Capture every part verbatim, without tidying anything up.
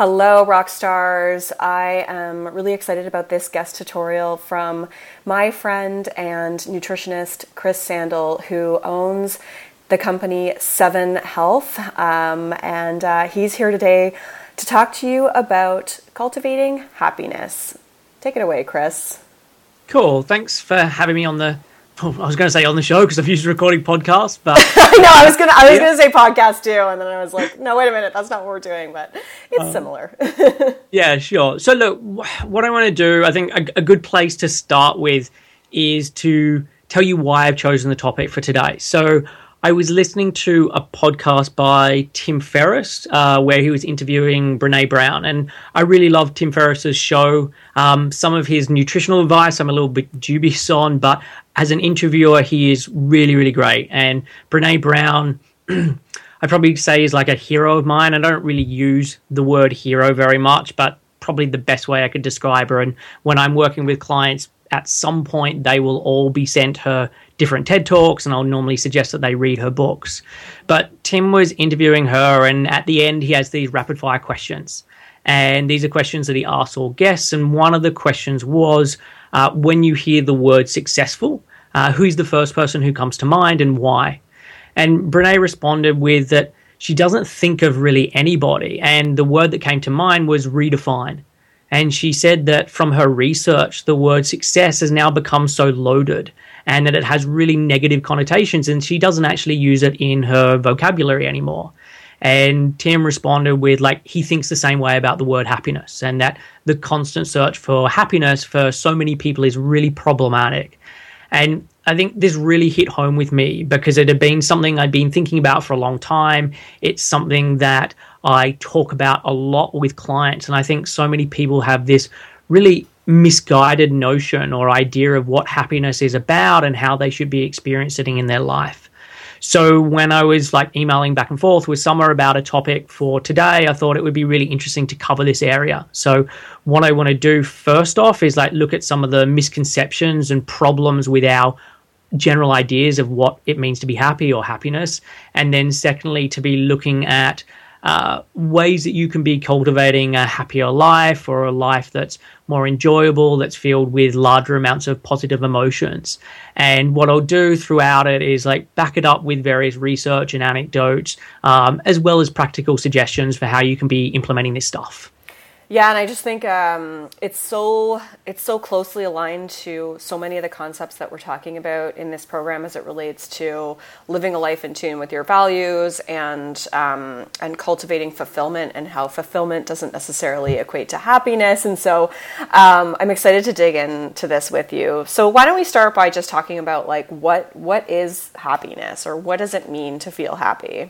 Hello, rock stars. I am really excited about this guest tutorial from my friend and nutritionist, Chris Sandel, who owns the company Seven Health. Um, and uh, he's here today to talk to you about cultivating happiness. Take it away, Chris. Cool. Thanks for having me on the I was going to say on the show because I've used recording podcasts, but no, I was gonna I was yeah. gonna say podcast too, and then I was like, no, wait a minute, that's not what we're doing, but it's uh, similar. Yeah, sure. So look, what I want to do, I think a, a good place to start with is to tell you why I've chosen the topic for today. So I was listening to a podcast by Tim Ferriss uh, where he was interviewing Brené Brown, and I really love Tim Ferriss's show. Um, some of his nutritional advice I'm a little bit dubious on, but as an interviewer, he is really, really great. And Brené Brown, I'd probably say is like a hero of mine. I don't really use the word hero very much, but probably the best way I could describe her. And when I'm working with clients, at some point, they will all be sent her different TED Talks, and I'll normally suggest that they read her books. But Tim was interviewing her, and at the end, he has these rapid-fire questions. And these are questions that he asks all guests, and one of the questions was, uh, when you hear the word successful, uh, who's the first person who comes to mind and why? And Brené responded with that she doesn't think of really anybody, and the word that came to mind was redefine. And she said that from her research, the word success has now become so loaded and that it has really negative connotations, and she doesn't actually use it in her vocabulary anymore. And Tim responded with, like, he thinks the same way about the word happiness, and that the constant search for happiness for so many people is really problematic. And I think this really hit home with me because it had been something I'd been thinking about for a long time. It's something that I talk about a lot with clients, and I think so many people have this really misguided notion or idea of what happiness is about and how they should be experiencing it in their life. So when I was like emailing back and forth with Summer about a topic for today, I thought it would be really interesting to cover this area. So what I want to do first off is like look at some of the misconceptions and problems with our general ideas of what it means to be happy or happiness. And then secondly, to be looking at Uh, ways that you can be cultivating a happier life or a life that's more enjoyable, that's filled with larger amounts of positive emotions. And what I'll do throughout it is like back it up with various research and anecdotes, um, as well as practical suggestions for how you can be implementing this stuff. Yeah, and I just think um, it's so it's so closely aligned to so many of the concepts that we're talking about in this program as it relates to living a life in tune with your values and um, and cultivating fulfillment, and how fulfillment doesn't necessarily equate to happiness. And so um, I'm excited to dig into this with you. So why don't we start by just talking about like what what is happiness, or what does it mean to feel happy?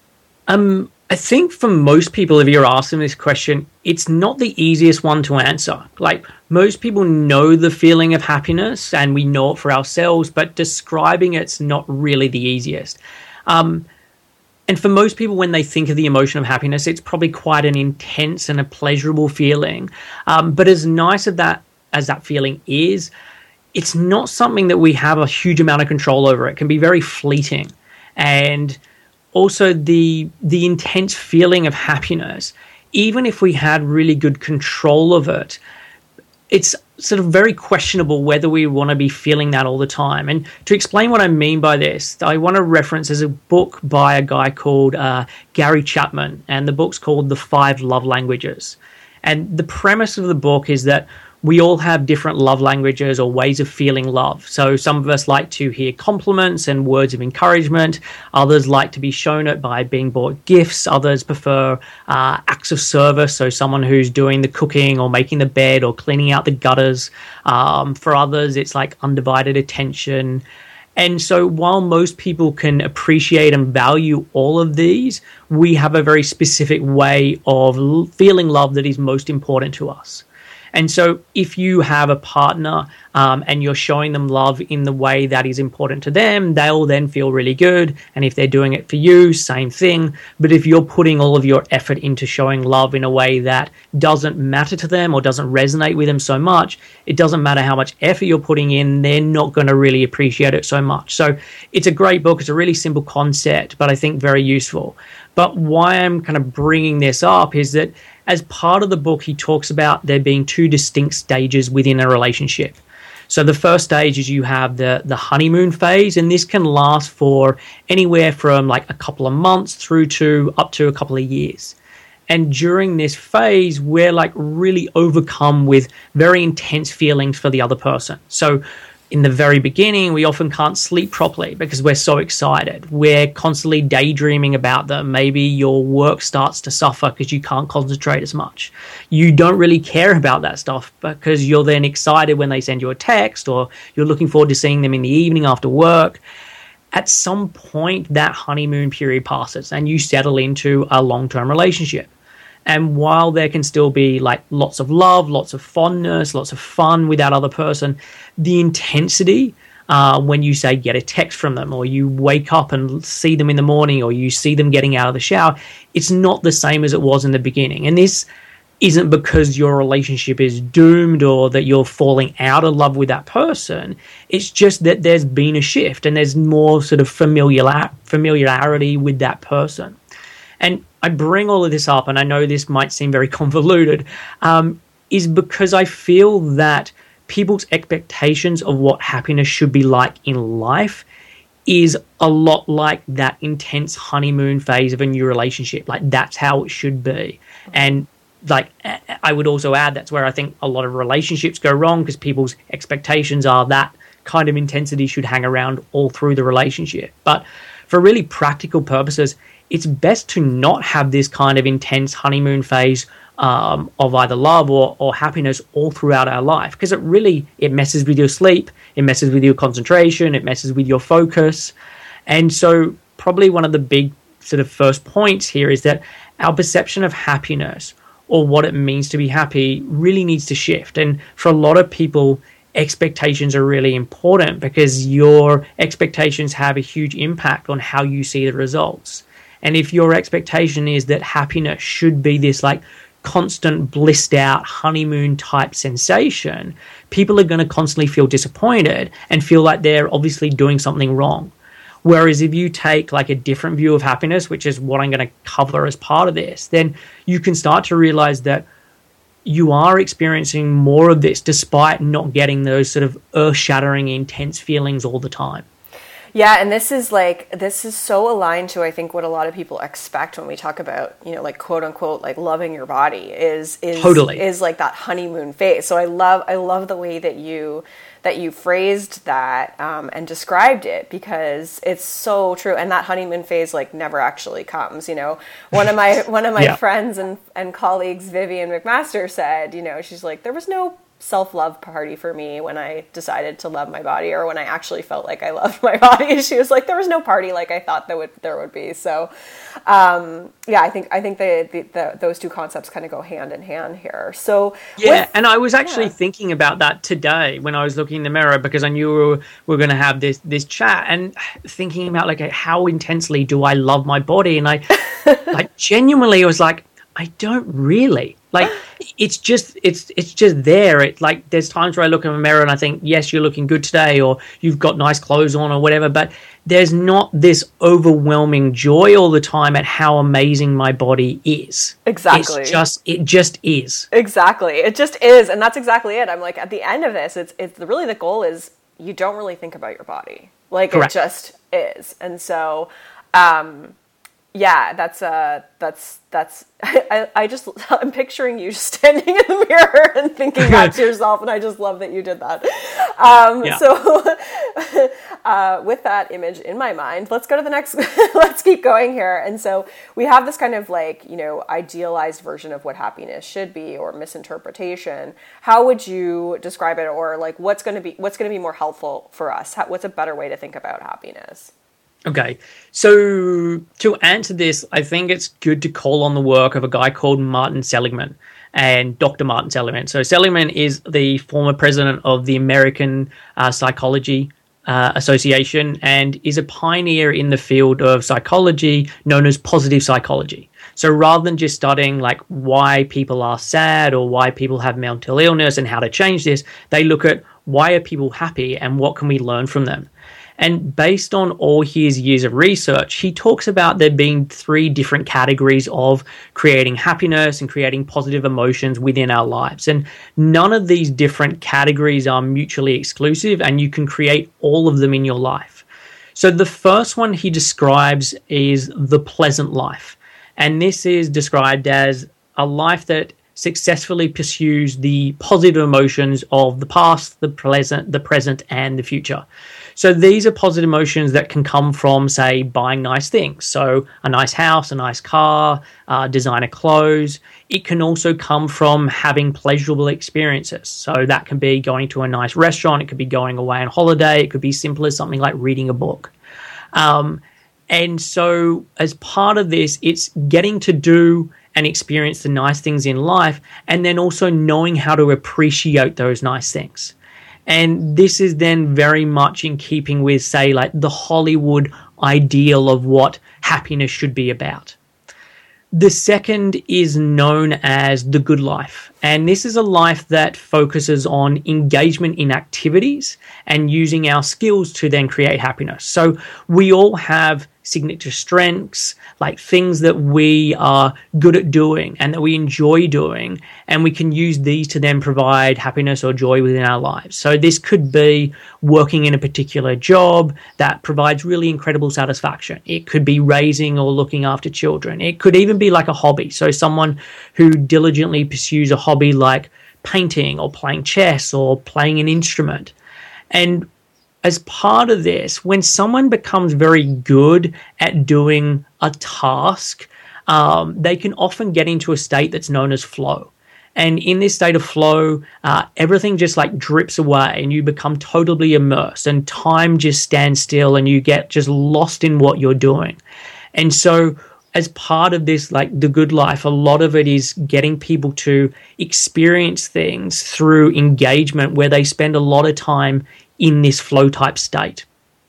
Um. I think for most people, if you're asking this question, it's not the easiest one to answer. Like, most people know the feeling of happiness and we know it for ourselves, but describing it's not really the easiest. Um, and for most people, when they think of the emotion of happiness, it's probably quite an intense and a pleasurable feeling. Um, but as nice as that, as that feeling is, it's not something that we have a huge amount of control over. It can be very fleeting. And also, the the intense feeling of happiness, even if we had really good control of it, it's sort of very questionable whether we want to be feeling that all the time. And to explain what I mean by this, I want to reference as a book by a guy called uh, Gary Chapman, and the book's called The Five Love Languages. And the premise of the book is that we all have different love languages or ways of feeling love. So some of us like to hear compliments and words of encouragement. Others like to be shown it by being bought gifts. Others prefer uh, acts of service, so someone who's doing the cooking or making the bed or cleaning out the gutters. Um, for others, it's like undivided attention. And so while most people can appreciate and value all of these, we have a very specific way of feeling love that is most important to us. And so if you have a partner um, and you're showing them love in the way that is important to them, they'll then feel really good. And if they're doing it for you, same thing. But if you're putting all of your effort into showing love in a way that doesn't matter to them or doesn't resonate with them so much, it doesn't matter how much effort you're putting in, they're not going to really appreciate it so much. So it's a great book. It's a really simple concept, but I think very useful. But why I'm kind of bringing this up is that as part of the book, he talks about there being two distinct stages within a relationship. So the first stage is you have the, the honeymoon phase, and this can last for anywhere from like a couple of months through to up to a couple of years. And during this phase, we're like really overcome with very intense feelings for the other person. So in the very beginning, we often can't sleep properly because we're so excited. We're constantly daydreaming about them. Maybe your work starts to suffer because you can't concentrate as much. You don't really care about that stuff because you're then excited when they send you a text, or you're looking forward to seeing them in the evening after work. At some point, that honeymoon period passes and you settle into a long-term relationship. And while there can still be like lots of love, lots of fondness, lots of fun with that other person, the intensity uh, when you say get a text from them, or you wake up and see them in the morning, or you see them getting out of the shower, it's not the same as it was in the beginning. And this isn't because your relationship is doomed or that you're falling out of love with that person. It's just that there's been a shift and there's more sort of familiar familiarity with that person. And I bring all of this up, and I know this might seem very convoluted, um, is because I feel that people's expectations of what happiness should be like in life is a lot like that intense honeymoon phase of a new relationship. Like, that's how it should be. And like, I would also add that's where I think a lot of relationships go wrong, because people's expectations are that kind of intensity should hang around all through the relationship. But for really practical purposes, it's best to not have this kind of intense honeymoon phase um, of either love or, or happiness all throughout our life, because it really, it messes with your sleep, it messes with your concentration, it messes with your focus. And so probably one of the big sort of first points here is that our perception of happiness, or what it means to be happy, really needs to shift. And for a lot of people, expectations are really important, because your expectations have a huge impact on how you see the results. And if your expectation is that happiness should be this like constant blissed out honeymoon type sensation, people are going to constantly feel disappointed and feel like they're obviously doing something wrong. Whereas if you take like a different view of happiness, which is what I'm going to cover as part of this, then you can start to realize that you are experiencing more of this despite not getting those sort of earth-shattering intense feelings all the time. Yeah, and this is like, this is so aligned to, I think, what a lot of people expect when we talk about, you know, like quote unquote, like loving your body is, is, totally. is like that honeymoon phase. So I love, I love the way that you, that you phrased that um, and described it, because it's so true. And that honeymoon phase like never actually comes. You know, one of my, one of my yeah. friends and, and colleagues, Vivian McMaster, said, you know, she's like, there was no self-love party for me when I decided to love my body, or when I actually felt like I loved my body. She was like, there was no party like I thought there would there would be. So um yeah, I think I think the, the, the those two concepts kind of go hand in hand here. So yeah, with, and I was actually yeah. thinking about that today when I was looking in the mirror, because I knew we were, we were going to have this this chat, and thinking about like how intensely do I love my body, and I like genuinely was like, I don't really. Like, it's just, it's, it's just there. It like, there's times where I look in the mirror and I think, yes, you're looking good today, or you've got nice clothes on or whatever, but there's not this overwhelming joy all the time at how amazing my body is. Exactly. It's just, it just is. Exactly. It just is. And that's exactly it. I'm like, at the end of this, it's, it's really, the goal is you don't really think about your body. Like, Correct. It just is. And so, um, yeah, that's uh that's that's I, I just I'm picturing you just standing in the mirror and thinking back to yourself, and I just love that you did that. Um yeah. So uh with that image in my mind, let's go to the next let's keep going here. And so we have this kind of like, you know, idealized version of what happiness should be, or misinterpretation. How would you describe it, or like what's going to be what's going to be more helpful for us? How, what's a better way to think about happiness? Okay, so to answer this, I think it's good to call on the work of a guy called Martin Seligman and Doctor Martin Seligman. So Seligman is the former president of the American uh, Psychology uh, Association, and is a pioneer in the field of psychology known as positive psychology. So rather than just studying like why people are sad or why people have mental illness and how to change this, they look at why are people happy and what can we learn from them. And based on all his years of research, he talks about there being three different categories of creating happiness and creating positive emotions within our lives. And none of these different categories are mutually exclusive, and you can create all of them in your life. So the first one he describes is the pleasant life. And this is described as a life that successfully pursues the positive emotions of the past, the present, the present, and the future. So these are positive emotions that can come from, say, buying nice things. So a nice house, a nice car, uh, designer clothes. It can also come from having pleasurable experiences. So that can be going to a nice restaurant. It could be going away on holiday. It could be simple as something like reading a book. Um, and so as part of this, it's getting to do and experience the nice things in life, and then also knowing how to appreciate those nice things. And this is then very much in keeping with, say, like the Hollywood ideal of what happiness should be about. The second is known as the good life. And this is a life that focuses on engagement in activities and using our skills to then create happiness. So we all have signature strengths, like things that we are good at doing and that we enjoy doing, and we can use these to then provide happiness or joy within our lives. So this could be working in a particular job that provides really incredible satisfaction. It could be raising or looking after children. It could even be like a hobby. So someone who diligently pursues a hobby like painting or playing chess or playing an instrument. And as part of this, when someone becomes very good at doing a task, um, they can often get into a state that's known as flow. And in this state of flow, uh, everything just like drips away and you become totally immersed, and time just stands still and you get just lost in what you're doing. And so as part of this, like the good life, a lot of it is getting people to experience things through engagement where they spend a lot of time in this flow type state.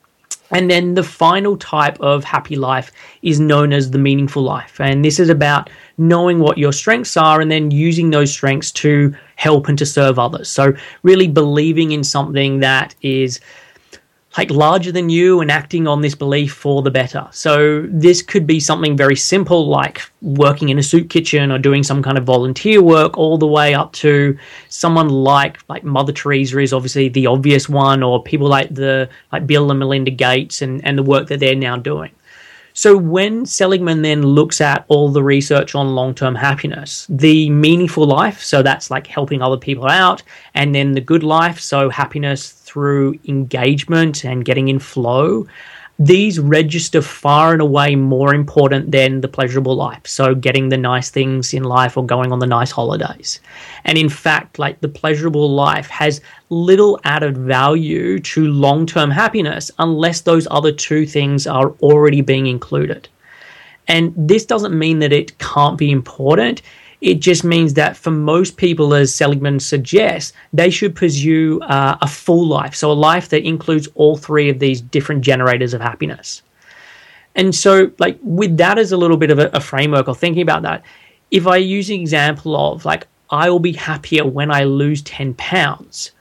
And then the final type of happy life is known as the meaningful life. And this is about knowing what your strengths are and then using those strengths to help and to serve others. So really believing in something that is like larger than you and acting on this belief for the better. So this could be something very simple like working in a soup kitchen or doing some kind of volunteer work, all the way up to someone like like Mother Teresa is obviously the obvious one, or people like the like Bill and Melinda Gates and, and the work that they're now doing. So when Seligman then looks at all the research on long-term happiness, the meaningful life, so that's like helping other people out, and then the good life, so happiness through engagement and getting in flow, these register far and away more important than the pleasurable life, so getting the nice things in life or going on the nice holidays. And in fact, like the pleasurable life has little added value to long-term happiness unless those other two things are already being included. And this doesn't mean that it can't be important. It just means that for most people, as Seligman suggests, they should pursue uh, a full life, so a life that includes all three of these different generators of happiness. And so, like, with that as a little bit of a, a framework or thinking about that, if I use an example of, like, I will be happier when I lose ten pounds,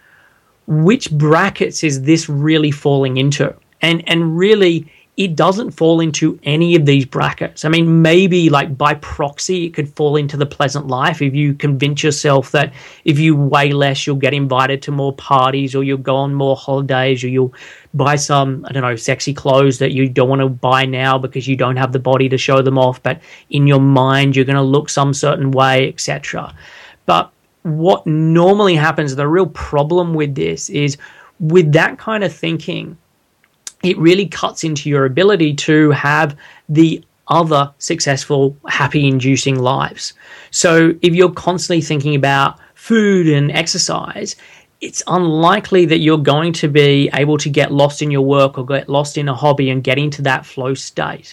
which brackets is this really falling into? And and really, it doesn't fall into any of these brackets. I mean, maybe like by proxy, it could fall into the pleasant life if you convince yourself that if you weigh less, you'll get invited to more parties, or you'll go on more holidays, or you'll buy some, I don't know, sexy clothes that you don't want to buy now because you don't have the body to show them off, but in your mind, you're going to look some certain way, et cetera. But what normally happens, the real problem with this is with that kind of thinking, it really cuts into your ability to have the other successful, happy-inducing lives. So if you're constantly thinking about food and exercise, it's unlikely that you're going to be able to get lost in your work or get lost in a hobby and get into that flow state.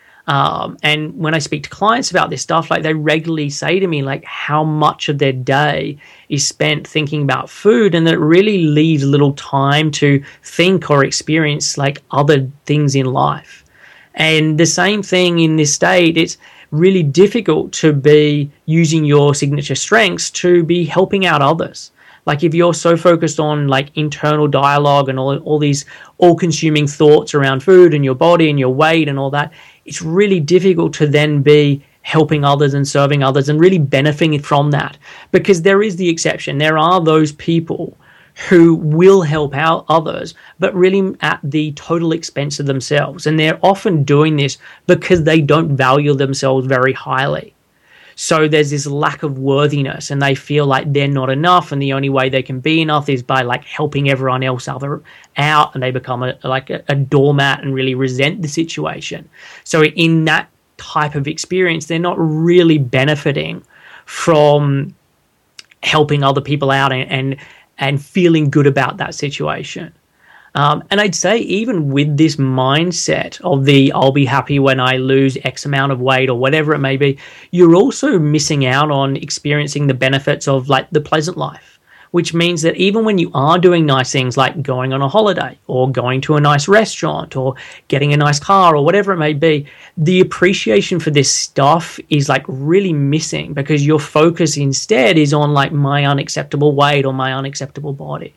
Um, and when I speak to clients about this stuff, like they regularly say to me, like how much of their day is spent thinking about food, and that it really leaves little time to think or experience like other things in life. And the same thing in this state, it's really difficult to be using your signature strengths to be helping out others. Like if you're so focused on like internal dialogue and all, all these all-consuming thoughts around food and your body and your weight and all that, it's really difficult to then be helping others and serving others and really benefiting from that. Because there is the exception. There are those people who will help out others, but really at the total expense of themselves. And they're often doing this because they don't value themselves very highly. So there's this lack of worthiness and they feel like they're not enough, and the only way they can be enough is by like helping everyone else other out, and they become a, like a, a doormat and really resent the situation. So in that type of experience, they're not really benefiting from helping other people out and, and and feeling good about that situation. Um, and I'd say even with this mindset of the I'll be happy when I lose X amount of weight or whatever it may be, you're also missing out on experiencing the benefits of like the pleasant life, which means that even when you are doing nice things like going on a holiday or going to a nice restaurant or getting a nice car or whatever it may be, the appreciation for this stuff is like really missing because your focus instead is on like my unacceptable weight or my unacceptable body.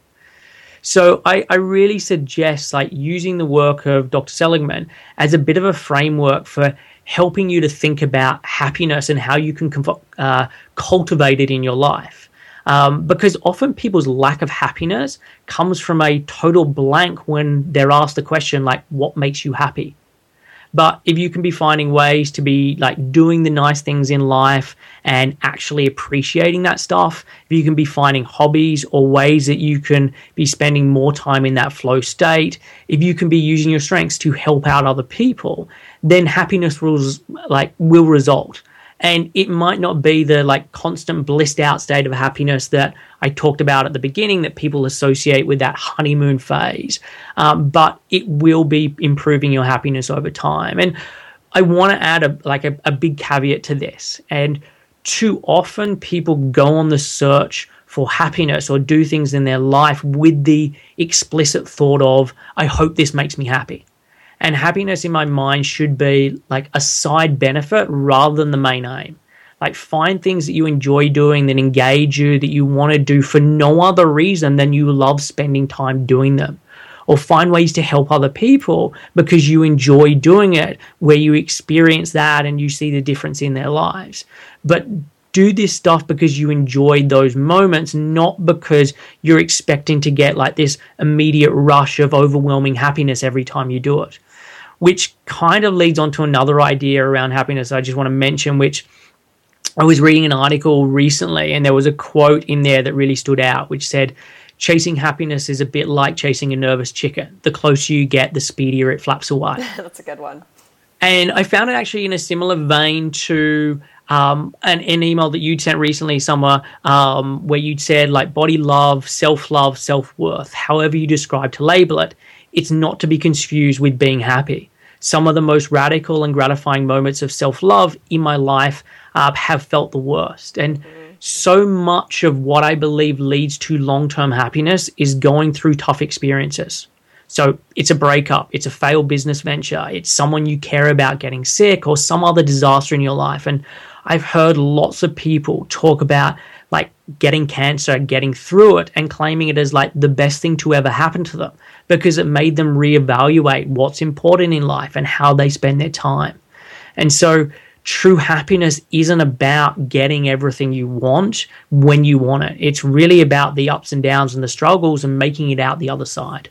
So I, I really suggest like using the work of Doctor Seligman as a bit of a framework for helping you to think about happiness and how you can uh, cultivate it in your life. Um, because often people's lack of happiness comes from a total blank when they're asked the question like, what makes you happy? But if you can be finding ways to be like doing the nice things in life and actually appreciating that stuff, if you can be finding hobbies or ways that you can be spending more time in that flow state, if you can be using your strengths to help out other people, then happiness will like will result. And it might not be the like constant blissed out state of happiness that I talked about at the beginning that people associate with that honeymoon phase, um, but it will be improving your happiness over time. And I want to add a like a, a big caveat to this. And too often people go on the search for happiness or do things in their life with the explicit thought of, I hope this makes me happy. And happiness in my mind should be like a side benefit rather than the main aim. Like find things that you enjoy doing, that engage you, that you want to do for no other reason than you love spending time doing them. Or find ways to help other people because you enjoy doing it, where you experience that and you see the difference in their lives. But do this stuff because you enjoy those moments, not because you're expecting to get like this immediate rush of overwhelming happiness every time you do it. Which kind of leads on to another idea around happiness I just want to mention, which I was reading an article recently and there was a quote in there that really stood out, which said, chasing happiness is a bit like chasing a nervous chicken. The closer you get, the speedier it flaps away. That's a good one. And I found it actually in a similar vein to um, an, an email that you'd sent recently somewhere um, where you'd said like body love, self-love, self-worth, however you describe to label it. It's not to be confused with being happy. Some of the most radical and gratifying moments of self-love in my life uh, have felt the worst. And mm-hmm. so much of what I believe leads to long-term happiness is going through tough experiences. So it's a breakup, it's a failed business venture, it's someone you care about getting sick or some other disaster in your life. And I've heard lots of people talk about like getting cancer, getting through it and claiming it as like the best thing to ever happen to them because it made them reevaluate what's important in life and how they spend their time. And so true happiness isn't about getting everything you want when you want it. It's really about the ups and downs and the struggles and making it out the other side.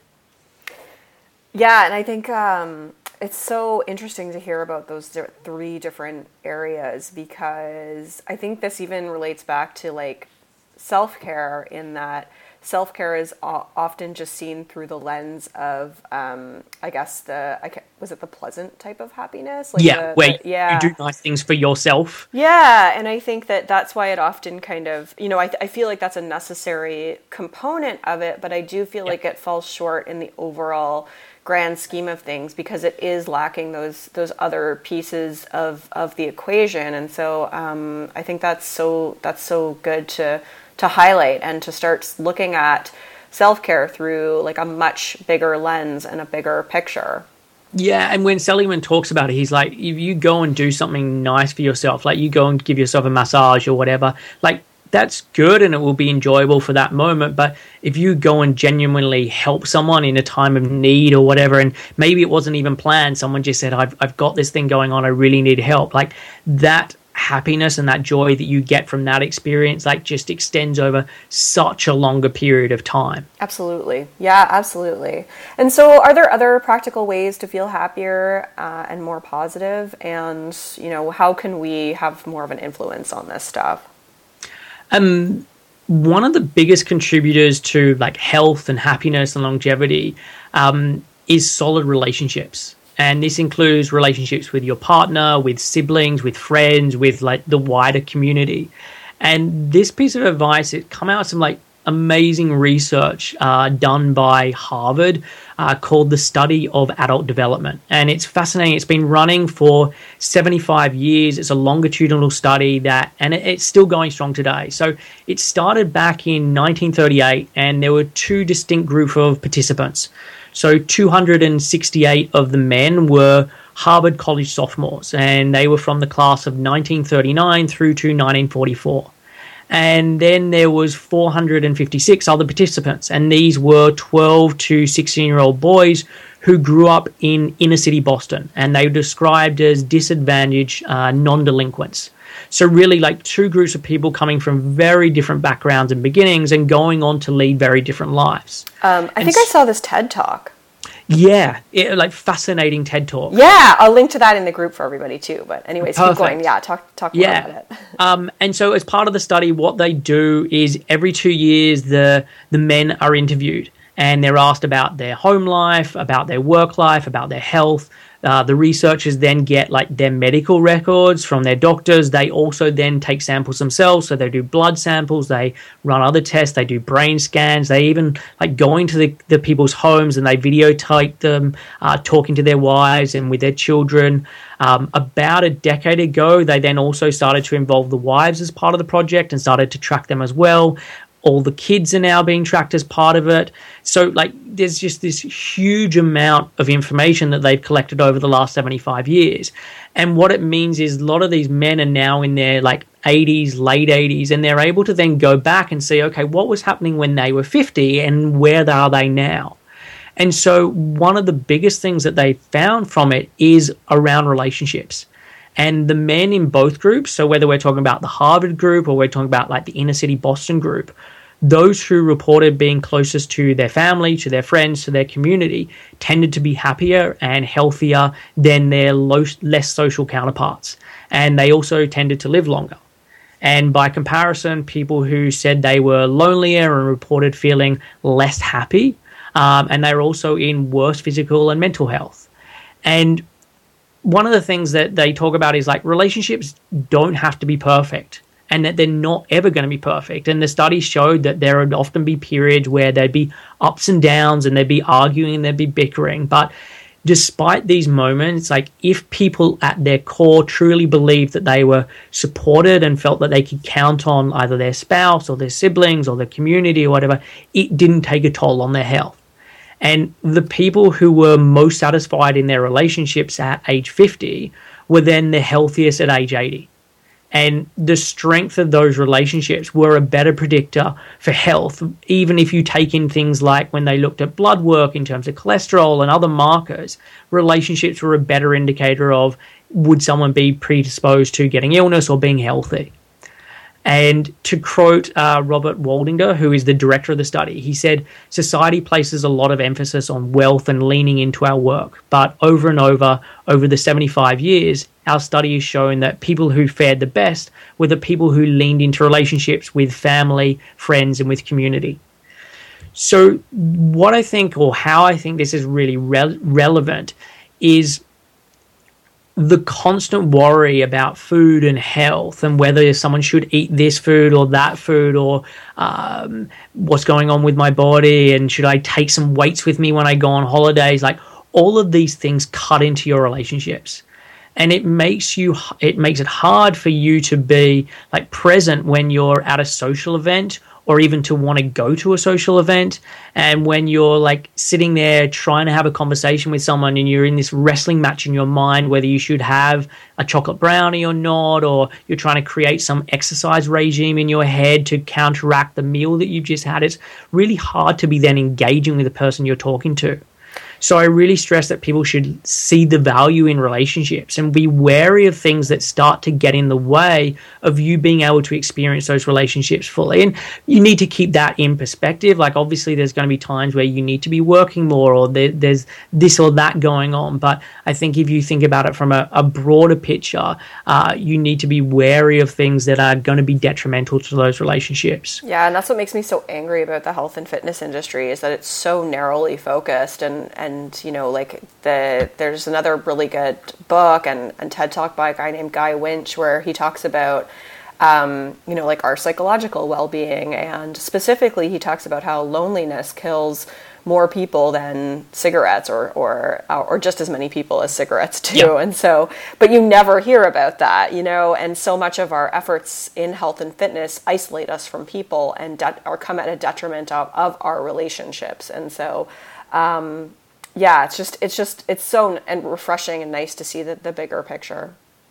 Yeah, and I think um, it's so interesting to hear about those di- three different areas because I think this even relates back to like self-care in that self-care is o- often just seen through the lens of, um, I guess, the, I ca- was it the pleasant type of happiness? Like yeah, the, where the, yeah. you do nice things for yourself. Yeah, and I think that that's why it often kind of, you know, I, th- I feel like that's a necessary component of it, but I do feel yeah. like it falls short in the overall grand scheme of things because it is lacking those those other pieces of, of the equation. And so um, I think that's so that's so good to to highlight and to start looking at self-care through like a much bigger lens and a bigger picture. Yeah, and when Seligman talks about it, he's like, if you go and do something nice for yourself, like you go and give yourself a massage or whatever, like that's good and it will be enjoyable for that moment. But if you go and genuinely help someone in a time of need or whatever, and maybe it wasn't even planned, someone just said, I've, I've got this thing going on, I really need help. Like that happiness and that joy that you get from that experience, like just extends over such a longer period of time. Absolutely. Yeah, absolutely. And so are there other practical ways to feel happier uh, and more positive? And, you know, how can we have more of an influence on this stuff? Um, one of the biggest contributors to like health and happiness and longevity um, is solid relationships. And this includes relationships with your partner, with siblings, with friends, with like the wider community. And this piece of advice, it come out of some like amazing research uh, done by Harvard uh, called the Study of Adult Development. And it's fascinating. It's been running for seventy-five years. It's a longitudinal study that, and it, it's still going strong today. So it started back in nineteen thirty-eight, and there were two distinct groups of participants. So two hundred sixty-eight of the men were Harvard College sophomores, and they were from the class of nineteen thirty-nine through to nineteen forty-four. And then there was four hundred fifty-six other participants, and these were twelve to sixteen-year-old boys who grew up in inner-city Boston, and they were described as disadvantaged uh, non-delinquents. So really like two groups of people coming from very different backgrounds and beginnings and going on to lead very different lives. Um, I and think I saw this TED Talk. Yeah, it, like fascinating TED Talk. Yeah, I'll link to that in the group for everybody too. But anyways, Perfect. keep going. Yeah, talk talk more yeah. about it. um, and so as part of the study, what they do is every two years the the men are interviewed and they're asked about their home life, about their work life, about their health. Uh, the researchers then get like their medical records from their doctors. They also then take samples themselves. So they do blood samples, they run other tests, they do brain scans. They even like go into the, the people's homes and they videotape them uh, talking to their wives and with their children. Um, about a decade ago, they then also started to involve the wives as part of the project and started to track them as well. All the kids are now being tracked as part of it. So, like, there's just this huge amount of information that they've collected over the last seventy-five years. And what it means is a lot of these men are now in their, like, eighties, late eighties, and they're able to then go back and see, okay, what was happening when they were fifty and where are they now? And so one of the biggest things that they found from it is around relationships. And the men in both groups, so whether we're talking about the Harvard group or we're talking about like the inner city Boston group, those who reported being closest to their family, to their friends, to their community, tended to be happier and healthier than their low, less social counterparts. And they also tended to live longer. And by comparison, people who said they were lonelier and reported feeling less happy, um, and they were also in worse physical and mental health. And one of the things that they talk about is like relationships don't have to be perfect and that they're not ever going to be perfect. And the studies showed that there would often be periods where there'd be ups and downs and they'd be arguing and they'd be bickering. But despite these moments, like if people at their core truly believed that they were supported and felt that they could count on either their spouse or their siblings or their community or whatever, it didn't take a toll on their health. And the people who were most satisfied in their relationships at age fifty were then the healthiest at age eighty. And the strength of those relationships were a better predictor for health, even if you take in things like when they looked at blood work in terms of cholesterol and other markers, relationships were a better indicator of would someone be predisposed to getting illness or being healthy. And to quote uh, Robert Waldinger, who is the director of the study, he said, society places a lot of emphasis on wealth and leaning into our work. But over and over, over the seventy-five years, our study has shown that people who fared the best were the people who leaned into relationships with family, friends, and with community. So what I think, or how I think this is really re- relevant is the constant worry about food and health and whether someone should eat this food or that food or um, what's going on with my body and should I take some weights with me when I go on holidays. Like all of these things cut into your relationships. And it makes you, it makes it hard for you to be like present when you're at a social event or even to want to go to a social event. And when you're like sitting there trying to have a conversation with someone and you're in this wrestling match in your mind, whether you should have a chocolate brownie or not, or you're trying to create some exercise regime in your head to counteract the meal that you've just had, it's really hard to be then engaging with the person you're talking to. So I really stress that people should see the value in relationships and be wary of things that start to get in the way of you being able to experience those relationships fully. And you need to keep that in perspective. Like, obviously, there's going to be times where you need to be working more, or there, there's this or that going on. But I think if you think about it from a, a broader picture, uh, you need to be wary of things that are going to be detrimental to those relationships. Yeah, and that's what makes me so angry about the health and fitness industry, is that it's so narrowly focused. And, and And, you know, like the there's another really good book and, and TED Talk by a guy named Guy Winch where he talks about, um, you know, like our psychological well-being. And specifically, he talks about how loneliness kills more people than cigarettes, or or or just as many people as cigarettes do. Yeah. And so, but you never hear about that, you know, and so much of our efforts in health and fitness isolate us from people and de- or come at a detriment of, of our relationships. And so, um, Yeah, it's just it's just it's so and refreshing and nice to see the, the bigger picture.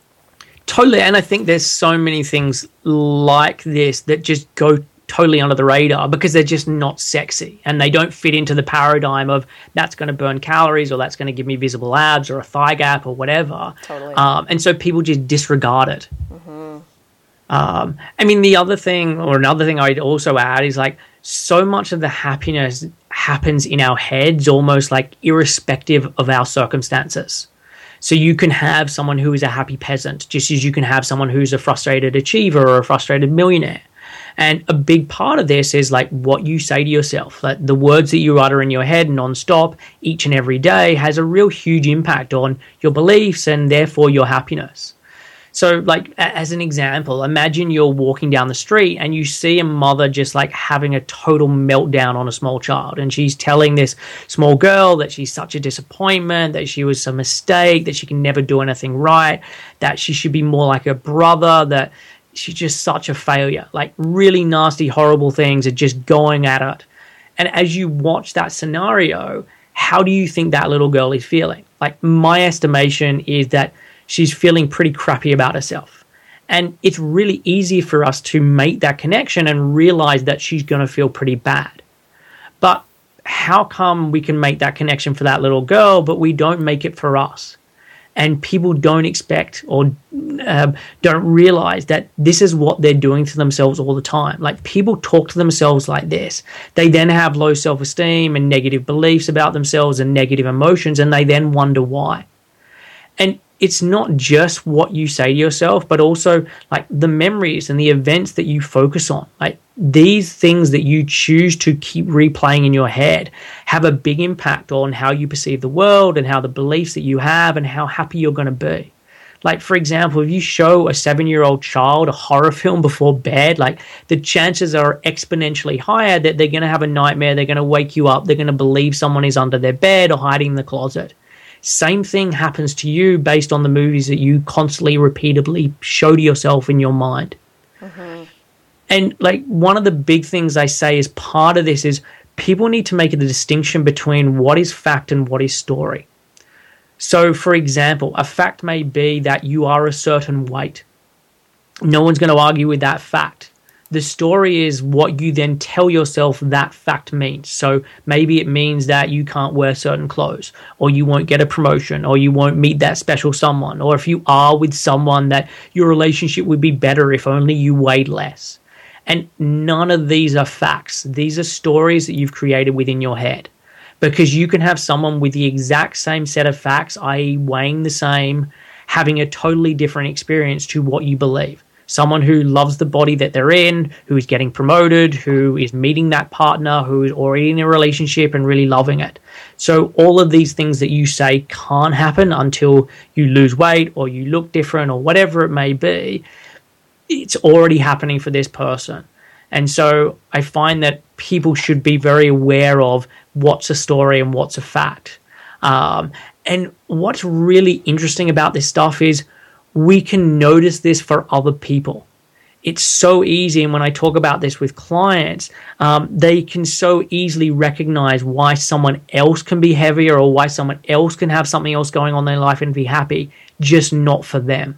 Totally, and I think there's so many things like this that just go totally under the radar because they're just not sexy and they don't fit into the paradigm of that's going to burn calories or that's going to give me visible abs or a thigh gap or whatever. Totally. Um, and so people just disregard it. Mm-hmm. Um, I mean, the other thing, or another thing I'd also add is like so much of the happiness happens in our heads, almost like irrespective of our circumstances. So you can have someone who is a happy peasant, just as you can have someone who's a frustrated achiever or a frustrated millionaire. And a big part of this is like what you say to yourself, like the words that you utter in your head nonstop each and every day has a real huge impact on your beliefs and therefore your happiness. So, like, as an example, imagine you're walking down the street and you see a mother just, like, having a total meltdown on a small child. And she's telling this small girl that she's such a disappointment, that she was a mistake, that she can never do anything right, that she should be more like her brother, that she's just such a failure. Like, really nasty, horrible things are just going at it. And as you watch that scenario, how do you think that little girl is feeling? Like, my estimation is that she's feeling pretty crappy about herself. And it's really easy for us to make that connection and realize that she's going to feel pretty bad. But how come we can make that connection for that little girl, but we don't make it for us? And people don't expect or uh, don't realize that this is what they're doing to themselves all the time. Like, people talk to themselves like this. They then have low self-esteem and negative beliefs about themselves and negative emotions, and they then wonder why. And it's not just what you say to yourself, but also like the memories and the events that you focus on. Like, these things that you choose to keep replaying in your head have a big impact on how you perceive the world and how the beliefs that you have and how happy you're going to be. Like, for example, if you show a seven-year-old child a horror film before bed, like, the chances are exponentially higher that they're going to have a nightmare, they're going to wake you up, they're going to believe someone is under their bed or hiding in the closet. Same thing happens to you based on the movies that you constantly, repeatedly show to yourself in your mind. Mm-hmm. And like, one of the big things I say as part of this is people need to make a distinction between what is fact and what is story. So, for example, a fact may be that you are a certain weight. No one's going to argue with that fact. The story is what you then tell yourself that fact means. So maybe it means that you can't wear certain clothes, or you won't get a promotion, or you won't meet that special someone, or if you are with someone, that your relationship would be better if only you weighed less. And none of these are facts. These are stories that you've created within your head. Because you can have someone with the exact same set of facts, that is weighing the same, having a totally different experience to what you believe. Someone who loves the body that they're in, who is getting promoted, who is meeting that partner, who is already in a relationship and really loving it. So all of these things that you say can't happen until you lose weight or you look different or whatever it may be, it's already happening for this person. And so I find that people should be very aware of what's a story and what's a fact. Um, and what's really interesting about this stuff is we can notice this for other people. it's so easy. And when I talk about this with clients, um, they can so easily recognize why someone else can be heavier or why someone else can have something else going on in their life and be happy, just not for them.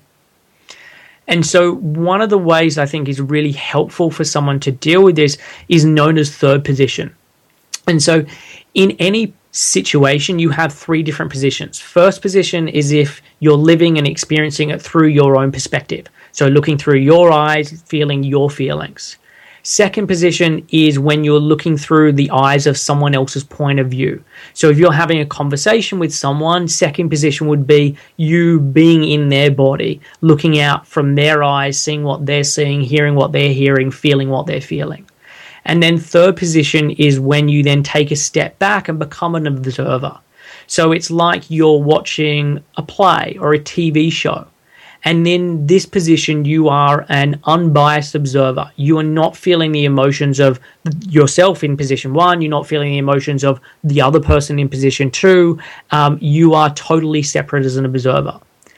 And so one of the ways I think is really helpful for someone to deal with this is known as third position. And so in any situation, you have three different positions. First position is if you're living and experiencing it through your own perspective. So looking through your eyes, feeling your feelings. Second position is when you're looking through the eyes of someone else's point of view. So if you're having a conversation with someone, second position would be you being in their body, looking out from their eyes, seeing what they're seeing, hearing what they're hearing, feeling what they're feeling. And then third position is when you then take a step back and become an observer. So it's like you're watching a play or a T V show. And in this position, you are an unbiased observer. You are not feeling the emotions of yourself in position one. You're not feeling the emotions of the other person in position two. Um, you are totally separate as an observer.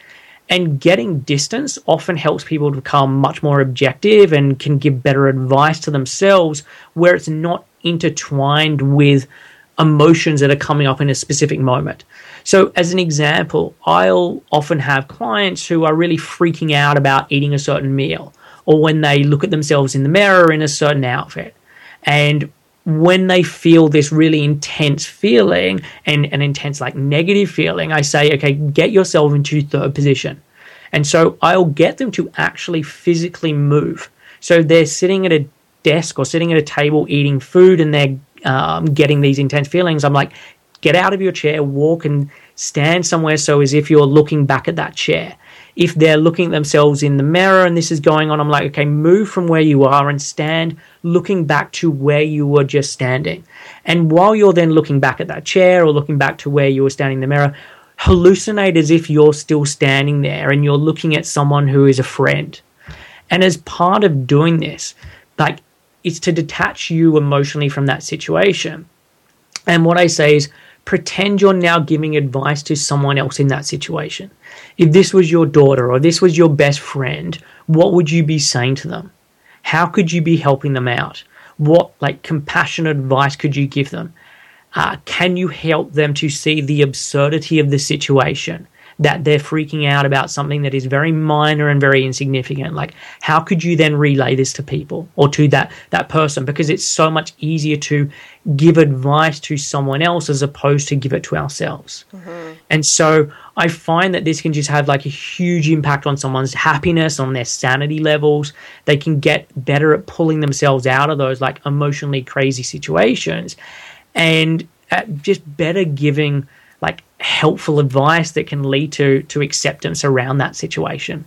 And getting distance often helps people to become much more objective and can give better advice to themselves where it's not intertwined with emotions that are coming up in a specific moment. So as an example, I'll often have clients who are really freaking out about eating a certain meal or when they look at themselves in the mirror in a certain outfit. And when they feel this really intense feeling and an intense like negative feeling, I say, okay, get yourself into third position. And so I'll get them to actually physically move. So they're sitting at a desk or sitting at a table eating food and they're um, getting these intense feelings. I'm like, get out of your chair, walk and stand somewhere so as if you're looking back at that chair. If they're looking at themselves in the mirror and this is going on, I'm like, okay, move from where you are and stand looking back to where you were just standing. And while you're then looking back at that chair or looking back to where you were standing in the mirror, hallucinate as if you're still standing there and you're looking at someone who is a friend. And as part of doing this, like, it's to detach you emotionally from that situation. And what I say is, pretend you're now giving advice to someone else in that situation. If this was your daughter or this was your best friend, what would you be saying to them? How could you be helping them out? What like compassionate advice could you give them? Uh, can you help them to see the absurdity of the situation? That they're freaking out about something that is very minor and very insignificant. Like, how could you then relay this to people or to that that person? Because it's so much easier to give advice to someone else as opposed to give it to ourselves. Mm-hmm. And so I find that this can just have like a huge impact on someone's happiness, on their sanity levels. They can get better at pulling themselves out of those like emotionally crazy situations and at just better giving like helpful advice that can lead to to acceptance around that situation.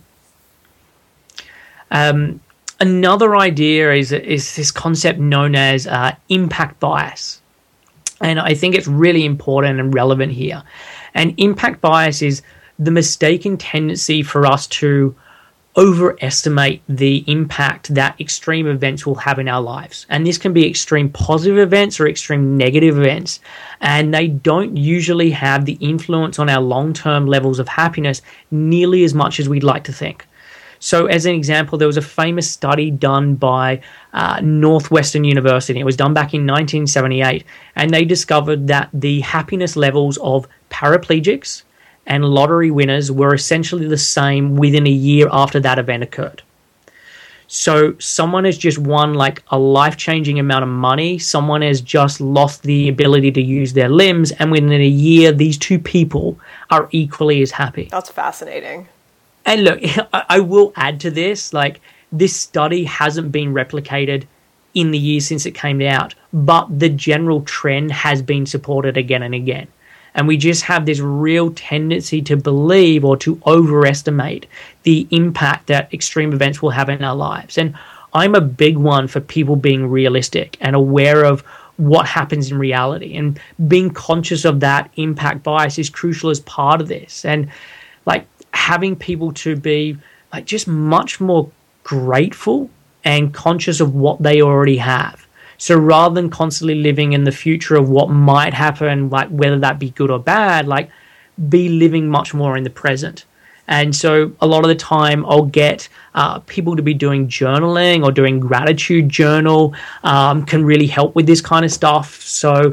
Um, another idea is is this concept known as uh, impact bias, and I think it's really important and relevant here. And impact bias is the mistaken tendency for us to overestimate the impact that extreme events will have in our lives. And this can be extreme positive events or extreme negative events. And they don't usually have the influence on our long-term levels of happiness nearly as much as we'd like to think. So as an example, there was a famous study done by uh, Northwestern University. It was done back in nineteen seventy-eight. And they discovered that the happiness levels of paraplegics and lottery winners were essentially the same within a year after that event occurred. So someone has just won like a life-changing amount of money. Someone has just lost the ability to use their limbs. And within a year, these two people are equally as happy. That's fascinating. And look, I will add to this, like this study hasn't been replicated in the years since it came out, but the general trend has been supported again and again. And we just have this real tendency to believe or to overestimate the impact that extreme events will have in our lives. And I'm a big one for people being realistic and aware of what happens in reality. And being conscious of that impact bias is crucial as part of this. And like having people to be like just much more grateful and conscious of what they already have. So rather than constantly living in the future of what might happen, like whether that be good or bad, like be living much more in the present. And so a lot of the time I'll get uh, people to be doing journaling or doing gratitude journal, um, can really help with this kind of stuff. So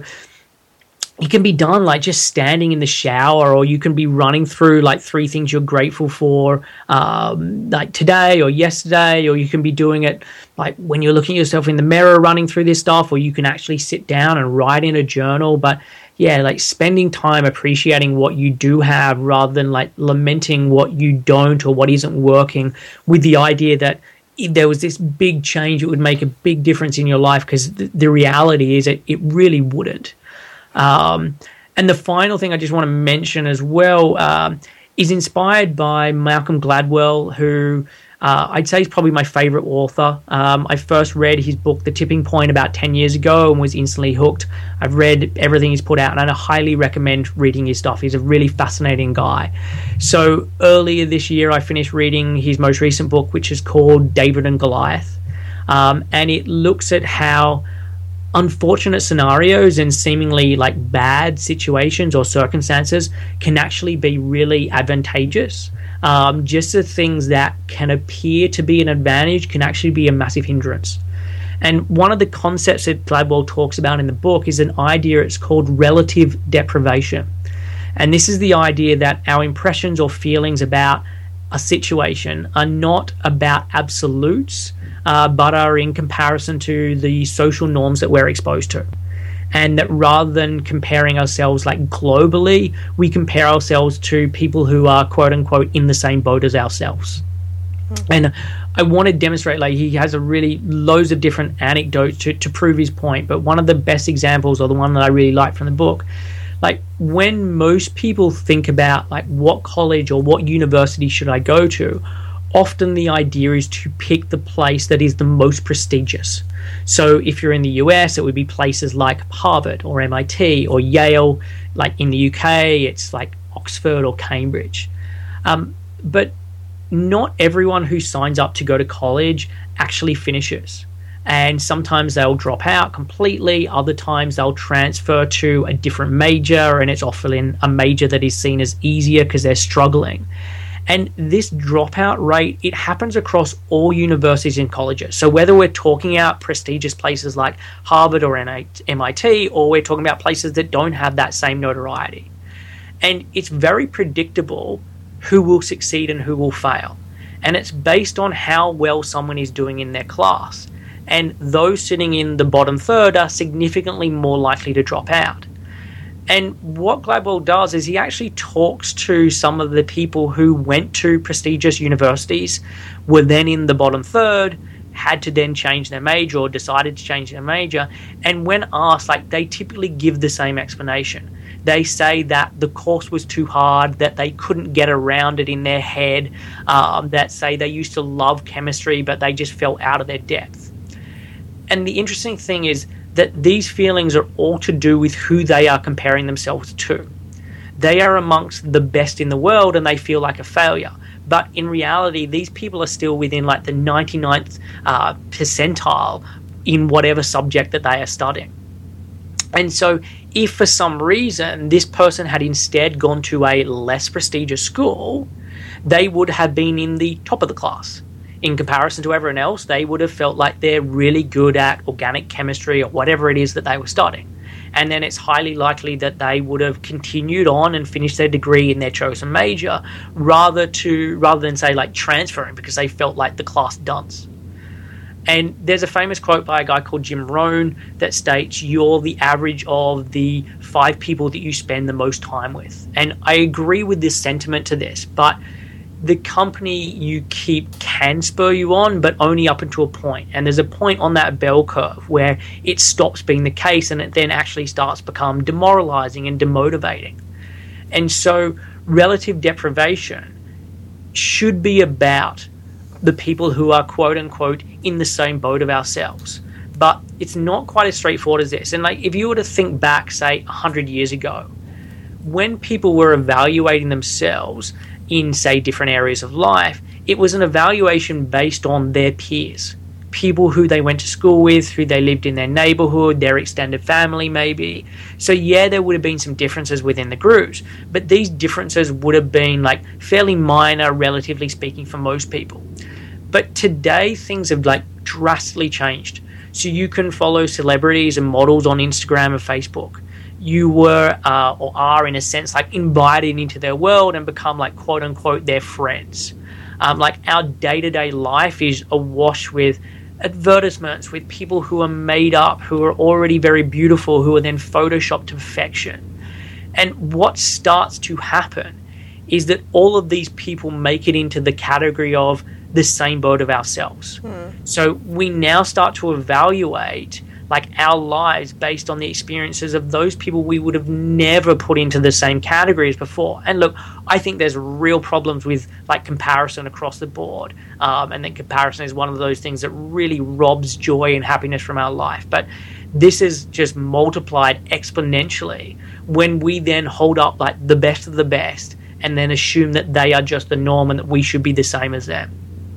it can be done like just standing in the shower, or you can be running through like three things you're grateful for, um, like today or yesterday, or you can be doing it like when you're looking at yourself in the mirror, running through this stuff, or you can actually sit down and write in a journal. But yeah, like spending time appreciating what you do have rather than like lamenting what you don't or what isn't working, with the idea that if there was this big change, it would make a big difference in your life, because th- the reality is it, it really wouldn't. Um, and the final thing I just want to mention as well um, is inspired by Malcolm Gladwell, who uh, I'd say is probably my favorite author. Um, I first read his book, The Tipping Point, about ten years ago and was instantly hooked. I've read everything he's put out, and I highly recommend reading his stuff. He's a really fascinating guy. So earlier this year, I finished reading his most recent book, which is called David and Goliath. Um, and it looks at how unfortunate scenarios and seemingly like bad situations or circumstances can actually be really advantageous. Um, just the things that can appear to be an advantage can actually be a massive hindrance. And one of the concepts that Gladwell talks about in the book is an idea, it's called relative deprivation. And this is the idea that our impressions or feelings about a situation are not about absolutes, uh, but are in comparison to the social norms that we're exposed to. And that rather than comparing ourselves like globally, we compare ourselves to people who are quote unquote in the same boat as ourselves. Mm-hmm. And I want to demonstrate, like, he has a really loads of different anecdotes to, to prove his point. But one of the best examples, or the one that I really like from the book, like when most people think about like what college or what university should I go to, often the idea is to pick the place that is the most prestigious. So if you're in the U S, it would be places like Harvard or M I T or Yale. Like in the U K, it's like Oxford or Cambridge. Um, but not everyone who signs up to go to college actually finishes. And sometimes they'll drop out completely. Other times they'll transfer to a different major, and it's often a major that is seen as easier because they're struggling. And this dropout rate, it happens across all universities and colleges. So whether we're talking about prestigious places like Harvard or M I T, or we're talking about places that don't have that same notoriety. And it's very predictable who will succeed and who will fail. And it's based on how well someone is doing in their class. And those sitting in the bottom third are significantly more likely to drop out. And what Gladwell does is he actually talks to some of the people who went to prestigious universities, were then in the bottom third, had to then change their major or decided to change their major. And when asked, like, they typically give the same explanation. They say that the course was too hard, that they couldn't get around it in their head, um, that say they used to love chemistry, but they just fell out of their depth. And the interesting thing is that these feelings are all to do with who they are comparing themselves to. They are amongst the best in the world and they feel like a failure. But in reality, these people are still within like the ninety-ninth uh, percentile in whatever subject that they are studying. And so if for some reason this person had instead gone to a less prestigious school, they would have been in the top of the class. In comparison to everyone else, they would have felt like they're really good at organic chemistry or whatever it is that they were studying. And then it's highly likely that they would have continued on and finished their degree in their chosen major rather to rather than say like transferring because they felt like the class dunce. And there's a famous quote by a guy called Jim Rohn that states, you're the average of the five people that you spend the most time with. And I agree with this sentiment to this, but the company you keep can spur you on, but only up until a point. And there's a point on that bell curve where it stops being the case and it then actually starts to become demoralizing and demotivating. And so relative deprivation should be about the people who are quote unquote in the same boat of ourselves. But it's not quite as straightforward as this. And like if you were to think back, say, one hundred years ago, when people were evaluating themselves in, say, different areas of life, it was an evaluation based on their peers. people who they went to school with, who they lived in their neighborhood, their extended family maybe. So yeah, there would have been some differences within the groups, but these differences would have been like fairly minor, relatively speaking, for most people. But today things have like drastically changed. So you can follow celebrities and models on Instagram and Facebook. You were uh, or are, in a sense, like invited into their world and become like quote unquote their friends. Um, like our day-to-day life is awash with advertisements, with people who are made up, who are already very beautiful, who are then photoshopped to perfection. And what starts to happen is that all of these people make it into the category of the same boat of ourselves. Hmm. So we now start to evaluate like our lives based on the experiences of those people we would have never put into the same categories before. And look, I think there's real problems with like comparison across the board. Um, and then comparison is one of those things that really robs joy and happiness from our life. But this is just multiplied exponentially when we then hold up like the best of the best and then assume that they are just the norm and that we should be the same as them.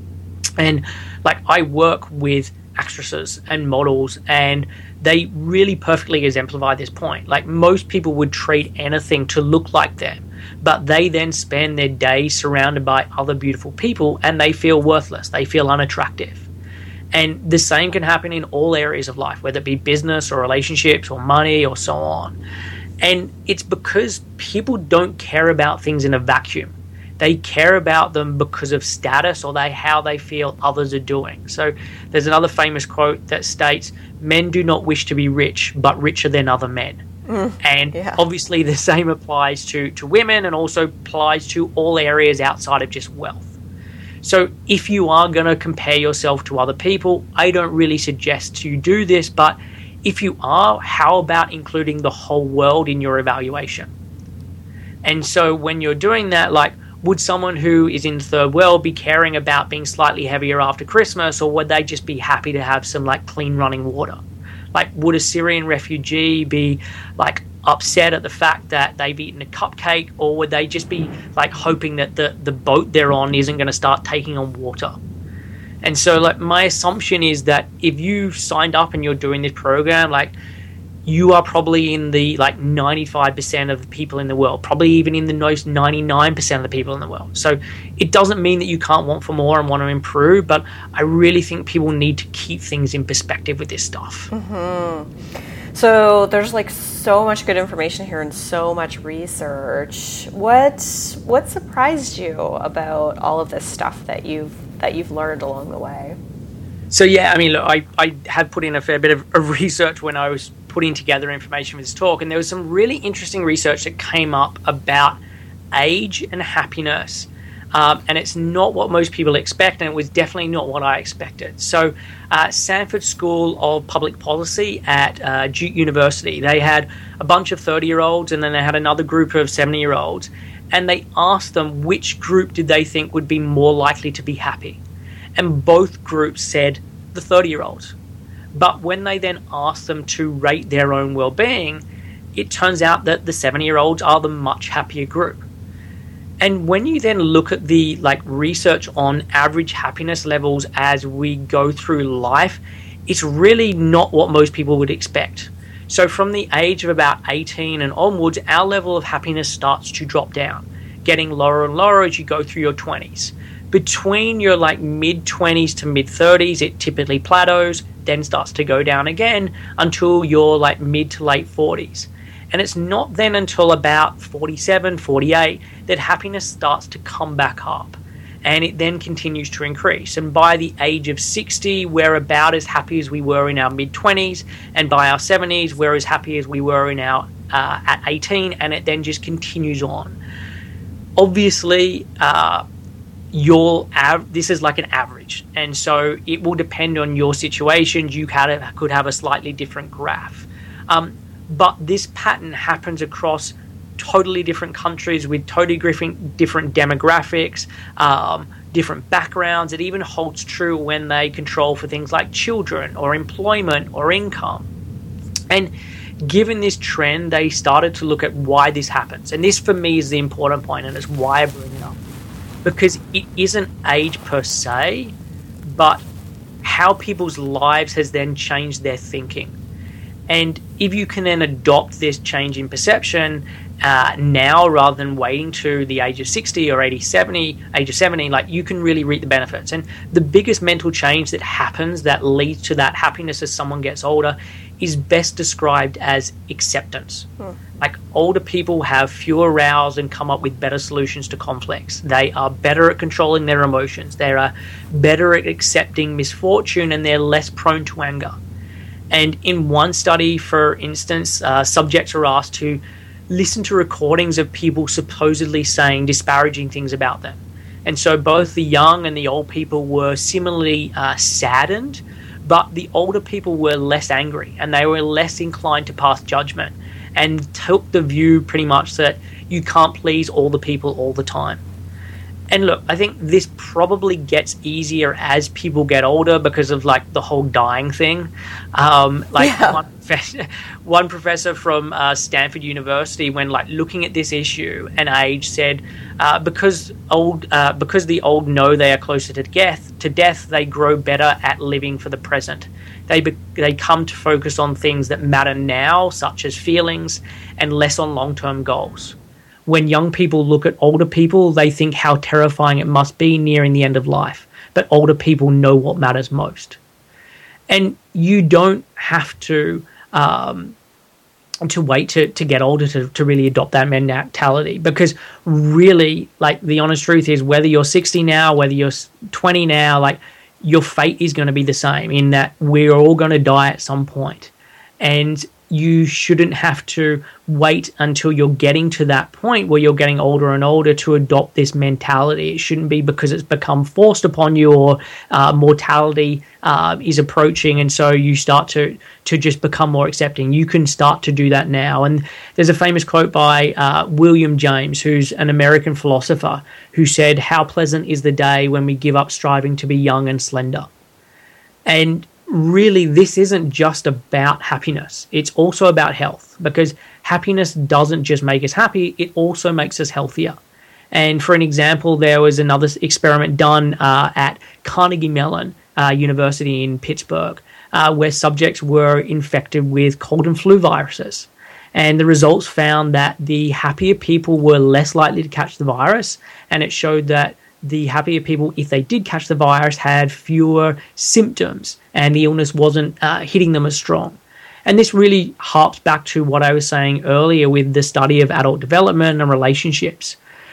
And like I work with actresses and models, and they really perfectly exemplify this point. Like most people would trade anything to look like them, but they then spend their day surrounded by other beautiful people and they feel worthless, they feel unattractive. And the same can happen in all areas of life, whether it be business or relationships or money or so on. And it's because people don't care about things in a vacuum. They care about them because of status or they how they feel others are doing. So there's another famous quote that states, men do not wish to be rich, but richer than other men. Mm, and yeah. Obviously the same applies to, to women and also applies to all areas outside of just wealth. So if you are going to compare yourself to other people, I don't really suggest you do this, but if you are, how about including the whole world in your evaluation? And so when you're doing that, like, would someone who is in the third world be caring about being slightly heavier after Christmas, or would they just be happy to have some like clean running water? Like, would a Syrian refugee be like upset at the fact that they've eaten a cupcake, or would they just be like hoping that the, the boat they're on isn't going to start taking on water? And so like my assumption is that if you signed up and you're doing this program, like you are probably in the like ninety-five percent of the people in the world, probably even in the most ninety-nine percent of the people in the world. So it doesn't mean that you can't want for more and want to improve, but I really think people need to keep things in perspective with this stuff. Mm-hmm. So there's like so much good information here and so much research. What what surprised you about all of this stuff that you've that you've learned along the way? So yeah, I mean, look, I, I had put in a fair bit of, of research when I was putting together information for this talk, and there was some really interesting research that came up about age and happiness. Um, and it's not what most people expect, and it was definitely not what I expected. So uh, Sanford School of Public Policy at uh, Duke University, they had a bunch of thirty-year-olds, and then they had another group of seventy-year-olds, and they asked them which group did they think would be more likely to be happy. And both groups said the thirty-year-olds. But when they then asked them to rate their own well-being, it turns out that the seventy-year-olds are the much happier group. And when you then look at the like research on average happiness levels as we go through life, it's really not what most people would expect. So from the age of about eighteen and onwards, our level of happiness starts to drop down, getting lower and lower as you go through your twenties. Between your like mid-twenties to mid-thirties, it typically plateaus, then starts to go down again until you're like mid to late forties. And it's not then until about forty-seven, forty-eight that happiness starts to come back up. And it then continues to increase. And by the age of sixty, we're about as happy as we were in our mid-twenties. And by our seventies, we're as happy as we were in our uh, at eighteen. And it then just continues on. Obviously, uh, your av- this is like an average, and so it will depend on your situations. You could have a slightly different graph, um, but this pattern happens across totally different countries with totally different different demographics, um, different backgrounds. It even holds true when they control for things like children or employment or income. And given this trend, they started to look at why this happens, and this for me is the important point, and it's why I bring it up. Because it isn't age per se, but how people's lives has then changed their thinking. And if you can then adopt this change in perception uh, now rather than waiting to the age of sixty or eighty, seventy, age of seventy, like you can really reap the benefits. And the biggest mental change that happens that leads to that happiness as someone gets older is best described as acceptance. Hmm. Like older people have fewer rows and come up with better solutions to conflicts. They are better at controlling their emotions. They are better at accepting misfortune, and they're less prone to anger. And in one study, for instance, uh, subjects are asked to listen to recordings of people supposedly saying disparaging things about them. And so both the young and the old people were similarly uh, saddened, but the older people were less angry and they were less inclined to pass judgment and took the view pretty much that you can't please all the people all the time. And look, I think this probably gets easier as people get older because of like the whole dying thing. Um, like yeah. one, professor, one professor from uh, Stanford University, when like looking at this issue and age, said uh, because old uh, because the old know they are closer to death, to death, they grow better at living for the present. They be- they come to focus on things that matter now, such as feelings, and less on long-term goals. When young people look at older people, they think how terrifying it must be nearing the end of life. But older people know what matters most. And you don't have to um, to wait to, to get older to, to really adopt that mentality. Because really, like, the honest truth is, whether you're sixty now, whether you're twenty now, like, your fate is going to be the same, in that we're all going to die at some point. And you shouldn't have to wait until you're getting to that point where you're getting older and older to adopt this mentality. It shouldn't be because it's become forced upon you, or uh, mortality uh, is approaching, and so you start to to just become more accepting. You can start to do that now. And there's a famous quote by uh, William James, who's an American philosopher, who said, "How pleasant is the day when we give up striving to be young and slender." And really, this isn't just about happiness. It's also about health, because happiness doesn't just make us happy, it also makes us healthier. And for an example, there was another experiment done uh, at Carnegie Mellon uh, University in Pittsburgh, uh, where subjects were infected with cold and flu viruses. And the results found that the happier people were less likely to catch the virus, and it showed that the happier people, if they did catch the virus, had fewer symptoms and the illness wasn't uh, hitting them as strong. And this really harps back to what I was saying earlier with the study of adult development and relationships.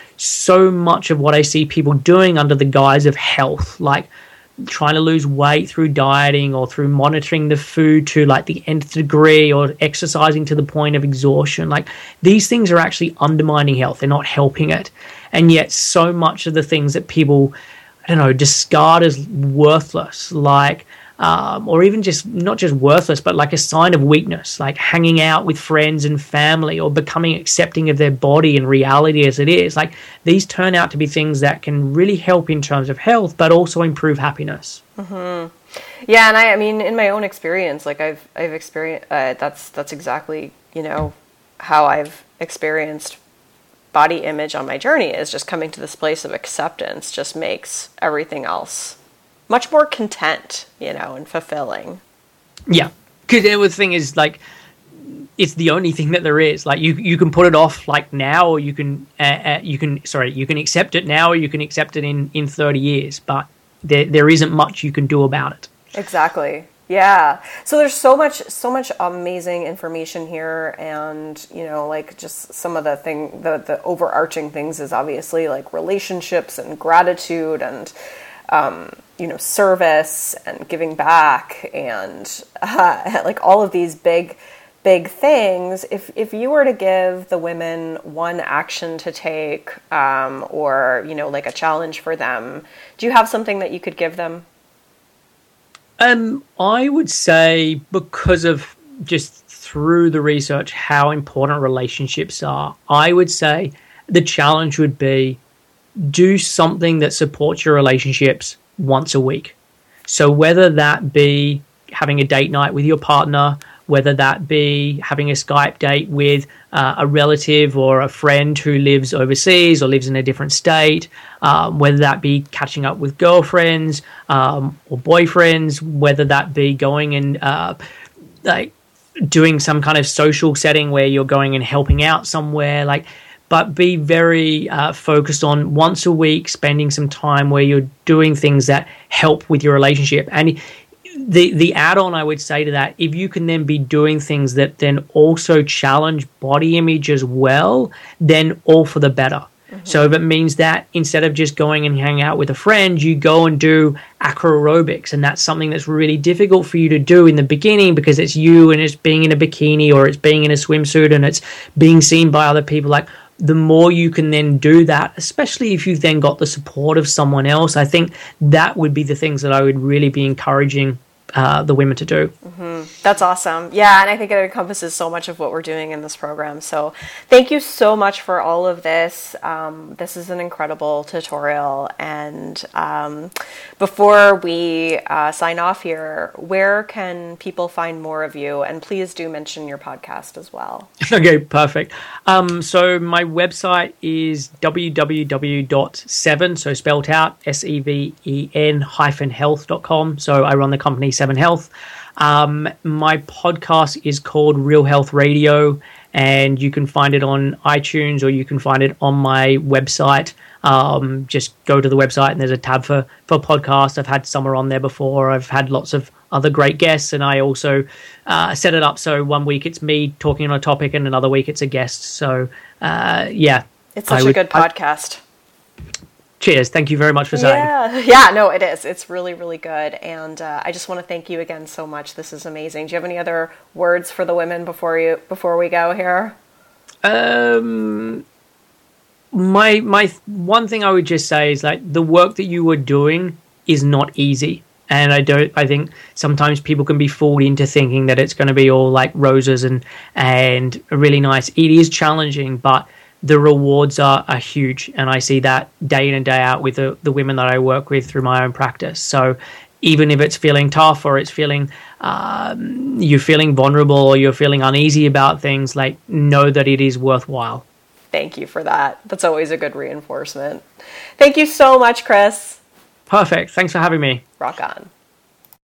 So much of what I see people doing under the guise of health, like trying to lose weight through dieting or through monitoring the food to like the nth degree, or exercising to the point of exhaustion, like these things are actually undermining health. They're not helping it. And yet so much of the things that people, I don't know, discard as worthless, like um, or even just not just worthless, but like a sign of weakness, like hanging out with friends and family, or becoming accepting of their body and reality as it is. Like these turn out to be things that can really help in terms of health, but also improve happiness. Mm-hmm. Yeah, and I, I mean, in my own experience, like I've I've experienced uh, that's that's exactly you know how I've experienced body image on my journey, is just coming to this place of acceptance just makes everything else much more content, you know, and fulfilling. Yeah, because the thing is, like, it's the only thing that there is. Like, you you can put it off like now, or you can uh, uh, you can sorry you can accept it now, or you can accept it in in thirty years. But there there isn't much you can do about it. Exactly. Yeah. So there's so much so much amazing information here, and you know, like just some of the thing the the overarching things is obviously like relationships and gratitude and um you know, service and giving back, and uh, like all of these big, big things. If if you were to give the women one action to take, um, or, you know, like a challenge for them, do you have something that you could give them? Um, I would say, because of just through the research how important relationships are, I would say the challenge would be do something that supports your relationships once a week. So whether that be having a date night with your partner, whether that be having a Skype date with uh, a relative or a friend who lives overseas or lives in a different state, um, whether that be catching up with girlfriends um, or boyfriends, whether that be going and uh, like doing some kind of social setting where you're going and helping out somewhere, like, but be very uh, focused on once a week spending some time where you're doing things that help with your relationship. And the the add-on I would say to that, if you can then be doing things that then also challenge body image as well, then all for the better. Mm-hmm. So if it means that instead of just going and hanging out with a friend, you go and do acro aerobics, and that's something that's really difficult for you to do in the beginning because it's you and it's being in a bikini or it's being in a swimsuit and it's being seen by other people. Like, the more you can then do that, especially if you've then got the support of someone else, I think that would be the things that I would really be encouraging uh, the women to do. Mm-hmm. That's awesome. Yeah, and I think it encompasses so much of what we're doing in this program. So thank you so much for all of this. Um, this is an incredible tutorial. And um, before we uh, sign off here, where can people find more of you? And please do mention your podcast as well. Okay, perfect. Um, so my website is w w w dot seven, so spelled out, S E V E N hyphen health dot com. So I run the company Seven Health. Um, my podcast is called Real Health Radio, and you can find it on iTunes or you can find it on my website. Um, just go to the website and there's a tab for, for podcast. I've had Summer on there before. I've had lots of other great guests, and I also uh, set it up so one week it's me talking on a topic and another week it's a guest. So, uh, yeah. It's such I a would, good podcast. I, Cheers. Thank you very much for saying. Yeah, yeah, no, it is. It's really, really good. And uh, I just want to thank you again so much. This is amazing. Do you have any other words for the women before you before we go here? Um, my my one thing I would just say is, like, the work that you were doing is not easy. And I don't. I think sometimes people can be fooled into thinking that it's going to be all like roses and and really nice. It is challenging, but the rewards are, are huge, and I see that day in and day out with the, the women that I work with through my own practice. So even if it's feeling tough or it's feeling um, you're feeling vulnerable or you're feeling uneasy about things, like, know that it is worthwhile. Thank you for that. That's always a good reinforcement. Thank you so much, Chris. Perfect. Thanks for having me. Rock on.